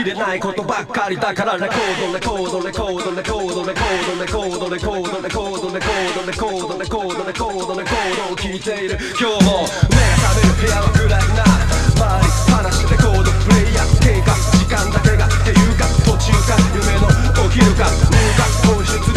きれないことばっかりだからレコードレコードレコードレコードレコードレコードレコードレコードレコードレコードレコードレコードレコードを聴いている今日も目が覚める部屋は暗いな周り話レコードプレイヤー経過時間だけがっていうか途中か夢の起きるか無我本質